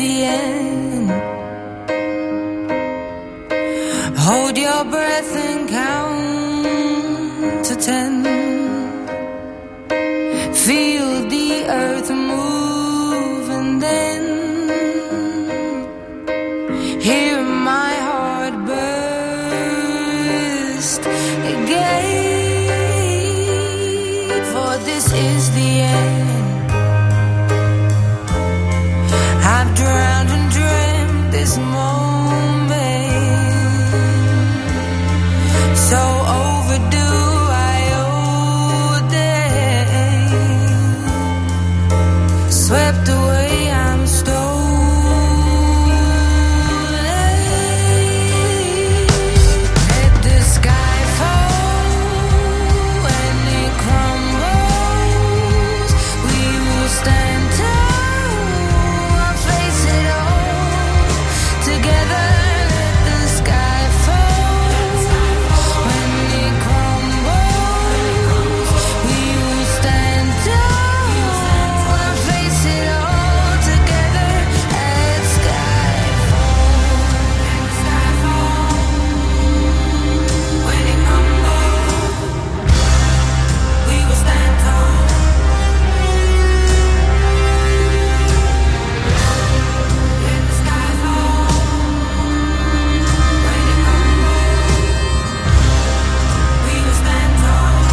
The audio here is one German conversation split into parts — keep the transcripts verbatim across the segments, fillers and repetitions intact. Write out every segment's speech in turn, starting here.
the end. Hold your breath and count to ten. Feel the earth move and then hear my heart burst again. For this is the end. I've drowned and dreamt this moment, so overdue I owe them. Swept away, I'm stolen. Let the sky fall when it crumbles. We will stand tall, I'll face it all together. Let the sky fall when it crumbles. We will stand tall, I'll face it all together. Let sky fall, sky fall when it crumbles. We will stand tall. Let the sky fall when it crumbles. We will stand tall.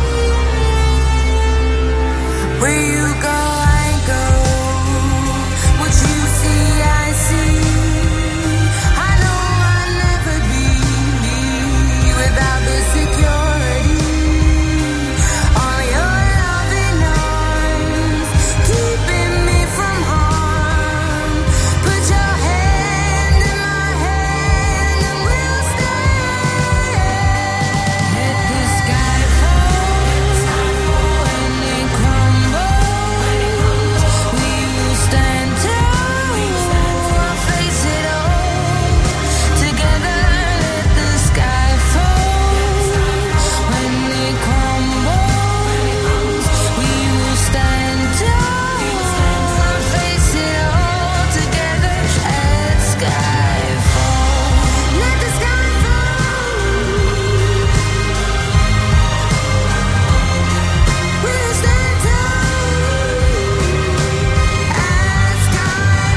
Where you go, I go. What you see, I see. I know I'll never be without the security. All your loving arms keeping me from harm. Put your hand in my hand and we'll stand. Let the sky fall when it crumbles. We will stand tall, I'll face it all together. Let the sky fall when it crumbles. We will stand tall, I'll face it all together. Let sky fall. Let the sky fall. We'll stand tall. Let sky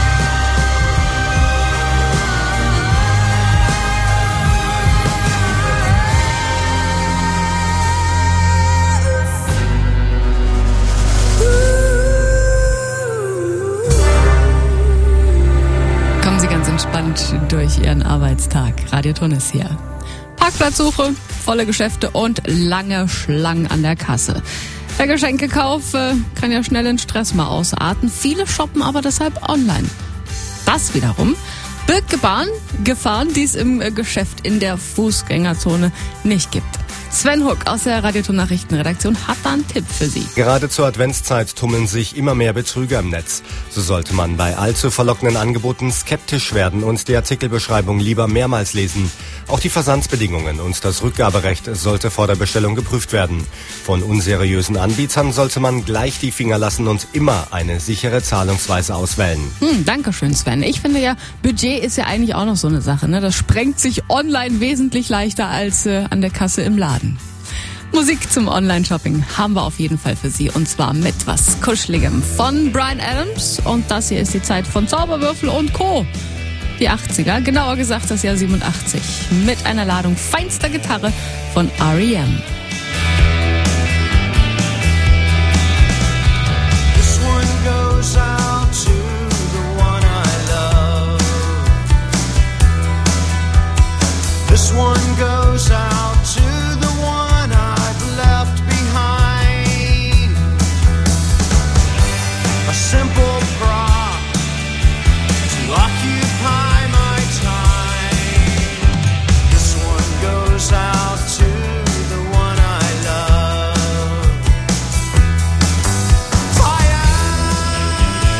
Kommen Sie ganz entspannt durch Ihren Arbeitstag. Radio Tunis hier. Parkplatzsuche, volle Geschäfte und lange Schlangen an der Kasse. Der Geschenkekauf äh, kann ja schnell in Stress mal ausarten. Viele shoppen aber deshalb online. Das wiederum birgt Gefahren, Gefahren, die es im äh, Geschäft in der Fußgängerzone nicht gibt. Sven Huck aus der Radio Tun Nachrichtenredaktion hat da einen Tipp für Sie. Gerade zur Adventszeit tummeln sich immer mehr Betrüger im Netz. So sollte man bei allzu verlockenden Angeboten skeptisch werden und die Artikelbeschreibung lieber mehrmals lesen. Auch die Versandsbedingungen und das Rückgaberecht sollte vor der Bestellung geprüft werden. Von unseriösen Anbietern sollte man gleich die Finger lassen und immer eine sichere Zahlungsweise auswählen. Hm, Dankeschön, Sven. Ich finde ja, Budget ist ja eigentlich auch noch so eine Sache, ne? Das sprengt sich online wesentlich leichter als äh, an der Kasse im Laden. Musik zum Online-Shopping haben wir auf jeden Fall für Sie. Und zwar mit was Kuscheligem von Bryan Adams. Und das hier ist die Zeit von Zauberwürfel und Co. Die achtziger, genauer gesagt das Jahr siebenundachtzig. Mit einer Ladung feinster Gitarre von R E M. This one goes out to the one I love. This one goes out to the one I've left behind. A simple prop to occupy my time. This one goes out to the one I love. Fire!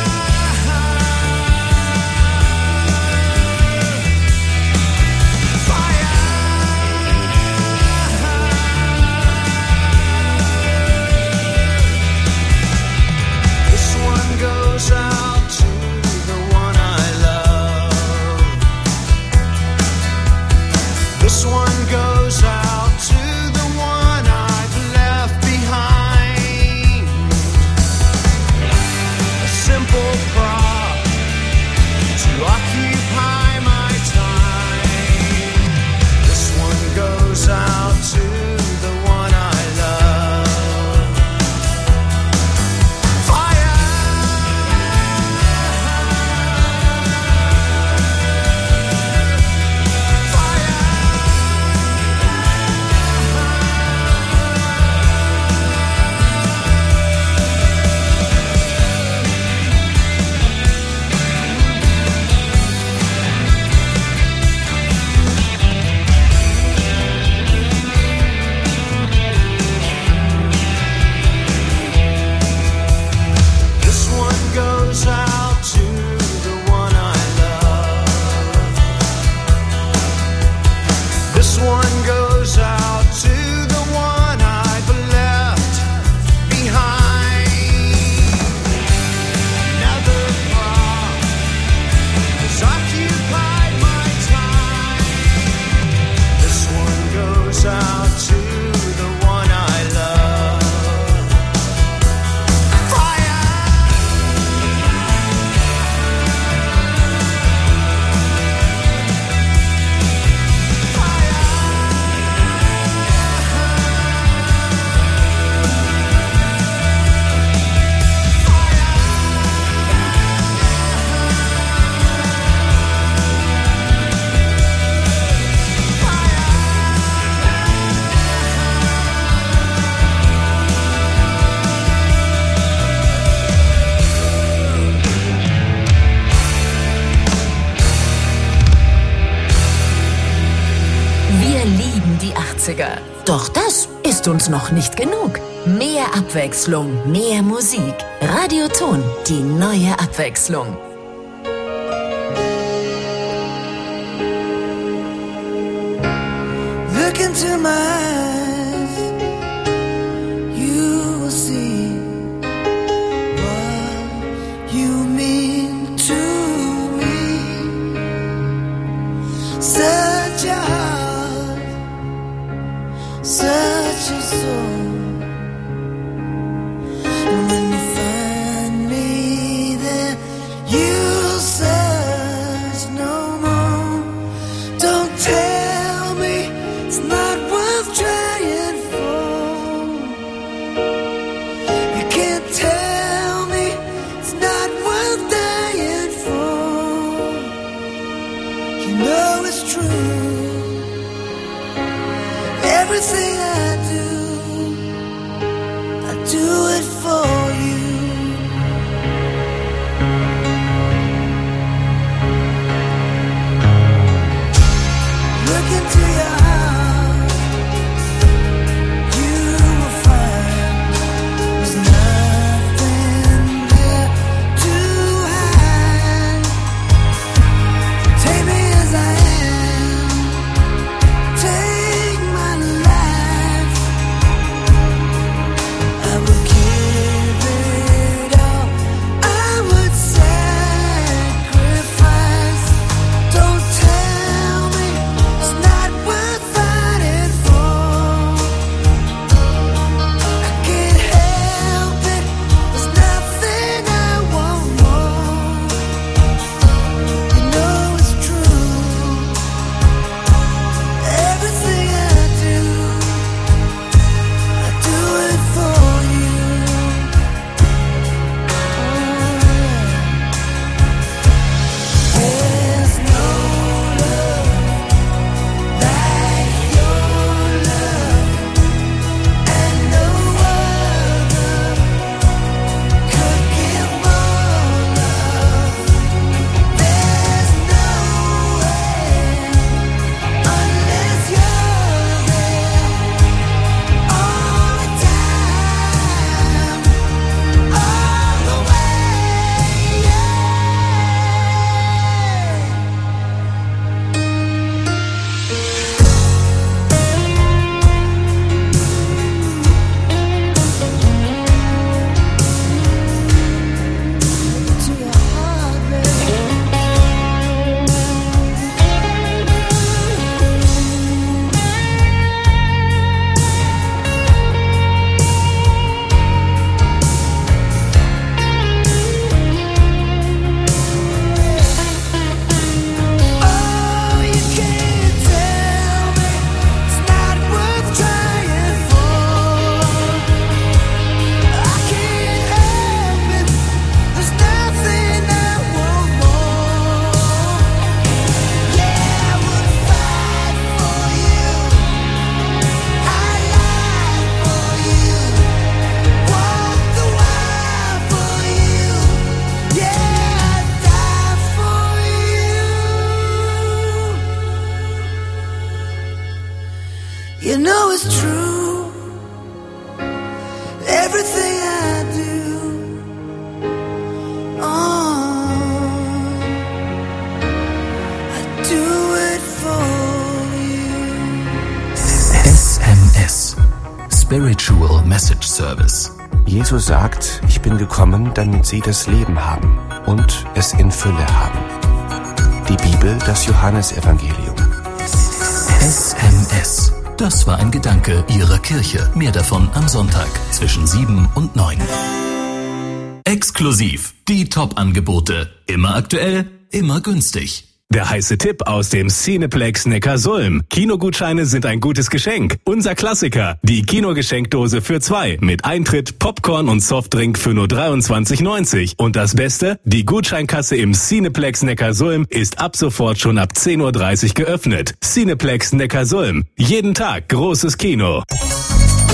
neunziger. Doch das ist uns noch nicht genug. Mehr Abwechslung, mehr Musik. Radioton, die neue Abwechslung. Look into my eyes, you will see what you mean to me. Such a heart, such a soul. And when you find me there, you'll search no more. Don't tell me it's not worth trying for. You can't tell me it's not worth dying for. You know it's true. Everything I do, I do it for you. Look into your heart, you will find there's nothing there to hide. Take me as I am, take my life. I will give it all, I would sacrifice. Don't tell me it's not worth fighting for. I can't help it, there's nothing I want more. You know it's true. Everything I do, I do it for you. There's no love like your love, and no other could give more love. There's no way unless you're there all the time, all the way. Yeah. To your heart, baby. Oh, you can't tell me it's not worth trying for. I can't help it, there's nothing I want more. Yeah, I would fight for you, I lie for you, walk the wire for you. Yeah, I'd die for you. You know it's true. Everything I do, oh, I do it for you. S M S. Spiritual Message Service. Jesus sagt, ich bin gekommen, damit sie das Leben haben und es in Fülle haben. Die Bibel, das Johannesevangelium. S M S. Das war ein Gedanke Ihrer Kirche. Mehr davon am Sonntag zwischen sieben und neun. Exklusiv. Die Top-Angebote. Immer aktuell, immer günstig. Der heiße Tipp aus dem Cineplex Neckarsulm. Kinogutscheine sind ein gutes Geschenk. Unser Klassiker, die Kinogeschenkdose für zwei mit Eintritt, Popcorn und Softdrink für nur dreiundzwanzig neunzig. Und das Beste, die Gutscheinkasse im Cineplex Neckarsulm ist ab sofort schon ab zehn Uhr dreißig geöffnet. Cineplex Neckarsulm. Jeden Tag großes Kino.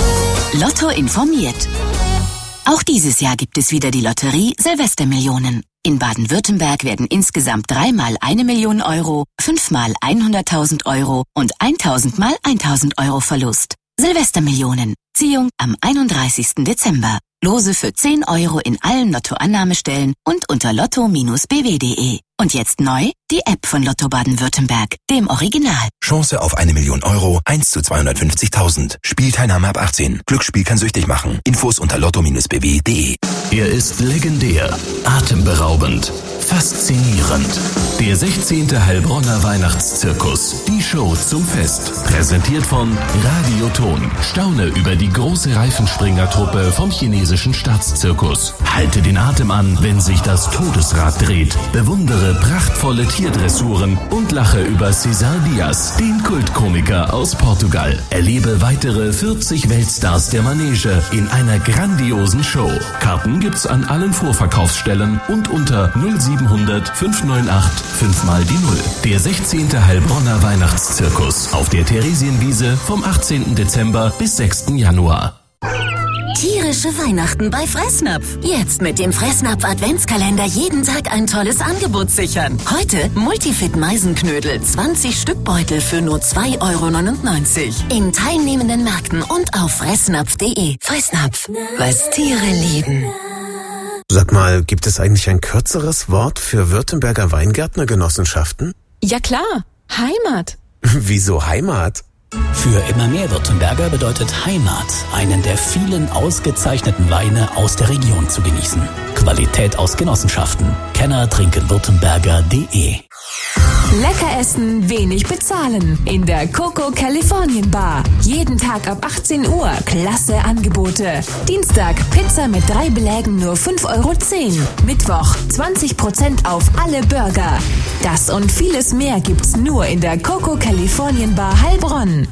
Lotto informiert. Auch dieses Jahr gibt es wieder die Lotterie Silvestermillionen. In Baden-Württemberg werden insgesamt dreimal eine Million Euro, fünfmal hunderttausend Euro und tausendmal tausend Euro Verlust. Silvestermillionen. Ziehung am einunddreißigsten Dezember. Lose für zehn Euro in allen Lottoannahmestellen und unter lotto b w punkt de. Und jetzt neu die App von Lotto Baden-Württemberg, dem Original. Chance auf eine Million Euro, eins zu zweihundertfünfzigtausend. Spielteilnahme ab achtzehn. Glücksspiel kann süchtig machen. Infos unter lotto b w punkt de. Er ist legendär, atemberaubend, faszinierend. Der sechzehnte Heilbronner Weihnachtszirkus. Die Show zum Fest. Präsentiert von Radio Ton. Staune über die große Reifenspringertruppe vom chinesischen Staatszirkus. Halte den Atem an, wenn sich das Todesrad dreht. Bewundere prachtvolle Tierdressuren und lache über César Diaz, den Kultkomiker aus Portugal. Erlebe weitere vierzig Weltstars der Manege in einer grandiosen Show. Karten gibt's an allen Vorverkaufsstellen und unter null siebenhundert fünf neun acht fünf mal die Null. Der sechzehnte Heilbronner Weihnachtszirkus auf der Theresienwiese vom achtzehnten Dezember bis sechsten Januar. Tierische Weihnachten bei Fressnapf. Jetzt mit dem Fressnapf Adventskalender jeden Tag ein tolles Angebot sichern. Heute Multifit Meisenknödel, zwanzig Stück Beutel für nur zwei Euro neunundneunzig. In teilnehmenden Märkten und auf fressnapf punkt de. Fressnapf, was Tiere lieben. Sag mal, gibt es eigentlich ein kürzeres Wort für Württemberger Weingärtnergenossenschaften? Ja klar, Heimat. Wieso Heimat? Für immer mehr Württemberger bedeutet Heimat, einen der vielen ausgezeichneten Weine aus der Region zu genießen. Qualität aus Genossenschaften. Kenner trinken Württemberger punkt de. Lecker essen, wenig bezahlen. In der Coco Californian Bar. Jeden Tag ab achtzehn Uhr. Klasse Angebote. Dienstag Pizza mit drei Belägen nur fünf Euro zehn. Mittwoch zwanzig Prozent auf alle Burger. Das und vieles mehr gibt's nur in der Coco Californian Bar Heilbronn.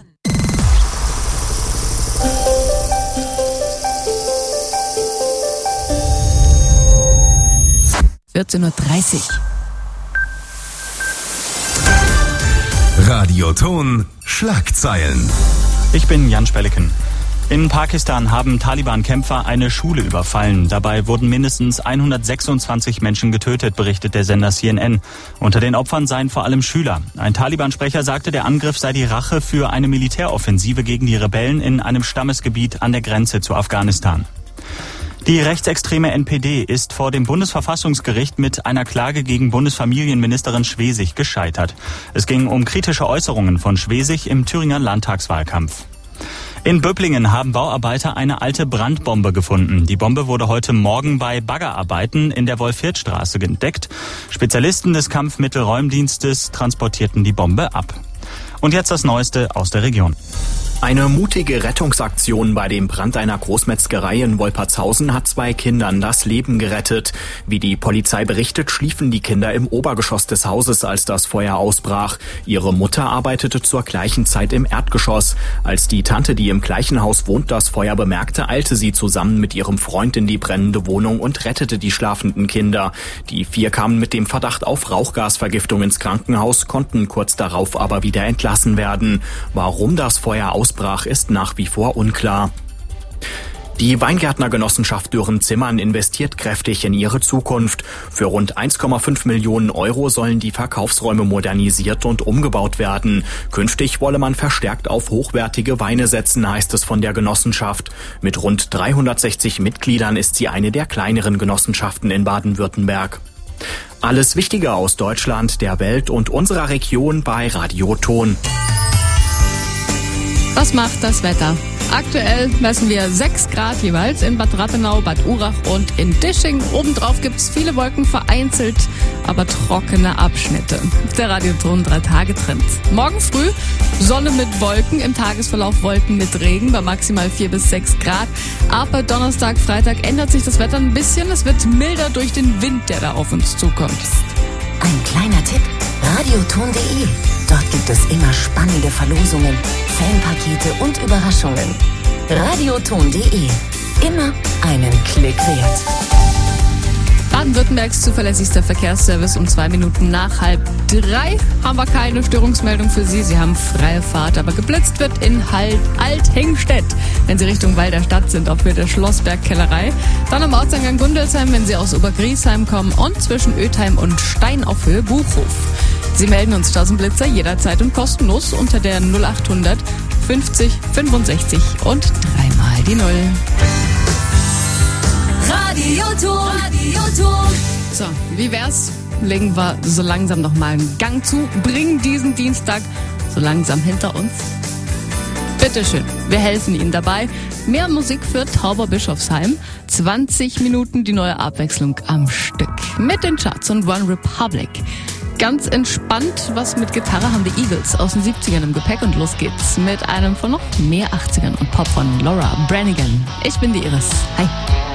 vierzehn Uhr dreißig. Radio Ton Schlagzeilen. Ich bin Jan Spelleken. In Pakistan haben Taliban-Kämpfer eine Schule überfallen. Dabei wurden mindestens hundertsechsundzwanzig Menschen getötet, berichtet der Sender C N N. Unter den Opfern seien vor allem Schüler. Ein Taliban-Sprecher sagte, der Angriff sei die Rache für eine Militäroffensive gegen die Rebellen in einem Stammesgebiet an der Grenze zu Afghanistan. Die rechtsextreme N P D ist vor dem Bundesverfassungsgericht mit einer Klage gegen Bundesfamilienministerin Schwesig gescheitert. Es ging um kritische Äußerungen von Schwesig im Thüringer Landtagswahlkampf. In Böblingen haben Bauarbeiter eine alte Brandbombe gefunden. Die Bombe wurde heute Morgen bei Baggerarbeiten in der Wolf-Hirth-Straße entdeckt. Spezialisten des Kampfmittelräumdienstes transportierten die Bombe ab. Und jetzt das Neueste aus der Region. Eine mutige Rettungsaktion bei dem Brand einer Großmetzgerei in Wolpertshausen hat zwei Kindern das Leben gerettet. Wie die Polizei berichtet, schliefen die Kinder im Obergeschoss des Hauses, als das Feuer ausbrach. Ihre Mutter arbeitete zur gleichen Zeit im Erdgeschoss. Als die Tante, die im gleichen Haus wohnt, das Feuer bemerkte, eilte sie zusammen mit ihrem Freund in die brennende Wohnung und rettete die schlafenden Kinder. Die vier kamen mit dem Verdacht auf Rauchgasvergiftung ins Krankenhaus, konnten kurz darauf aber wieder entlassen werden. Warum das Feuer ausbrach, Ausbrach ist nach wie vor unklar. Die Weingärtnergenossenschaft Dürren-Zimmern investiert kräftig in ihre Zukunft. Für rund eins Komma fünf Millionen Euro sollen die Verkaufsräume modernisiert und umgebaut werden. Künftig wolle man verstärkt auf hochwertige Weine setzen, heißt es von der Genossenschaft. Mit rund dreihundertsechzig Mitgliedern ist sie eine der kleineren Genossenschaften in Baden-Württemberg. Alles Wichtige aus Deutschland, der Welt und unserer Region bei Radio Ton. Was macht das Wetter? Aktuell messen wir sechs Grad jeweils in Bad Rathenau, Bad Urach und in Disching. Obendrauf gibt's viele Wolken, vereinzelt, aber trockene Abschnitte. Der Radioton drei Tage Trend. Morgen früh Sonne mit Wolken, im Tagesverlauf Wolken mit Regen bei maximal vier bis sechs Grad. Aber Donnerstag, Freitag ändert sich das Wetter ein bisschen. Es wird milder durch den Wind, der da auf uns zukommt. Ein kleiner Tipp, radioton punkt de. Dort gibt es immer spannende Verlosungen, Fanpakete und Überraschungen. radioton punkt de. Immer einen Klick wert. Baden-Württembergs zuverlässigster Verkehrsservice um zwei Minuten nach halb drei. Haben wir keine Störungsmeldung für Sie. Sie haben freie Fahrt, aber geblitzt wird in halt Althengstedt, wenn Sie Richtung Walderstadt sind, auf der Schlossberg-Kellerei. Dann am Ortseingang Gundelsheim, wenn Sie aus Obergriesheim kommen, und zwischen Ötheim und Stein auf Höhe Buchhof. Sie melden uns tausend Blitzer jederzeit und kostenlos unter der null achthundert fünfzig fünfundsechzig und dreimal die Null. Radioton, Radioton. So, wie wär's? Legen wir so langsam noch mal einen Gang zu, bringen diesen Dienstag so langsam hinter uns. Bitteschön, wir helfen Ihnen dabei. Mehr Musik für Tauberbischofsheim. zwanzig Minuten die neue Abwechslung am Stück. Mit den Charts und One Republic. Ganz entspannt, was mit Gitarre haben die Eagles aus den siebzigern im Gepäck, und los geht's mit einem von noch mehr achtzigern und Pop von Laura Branigan. Ich bin die Iris. Hi.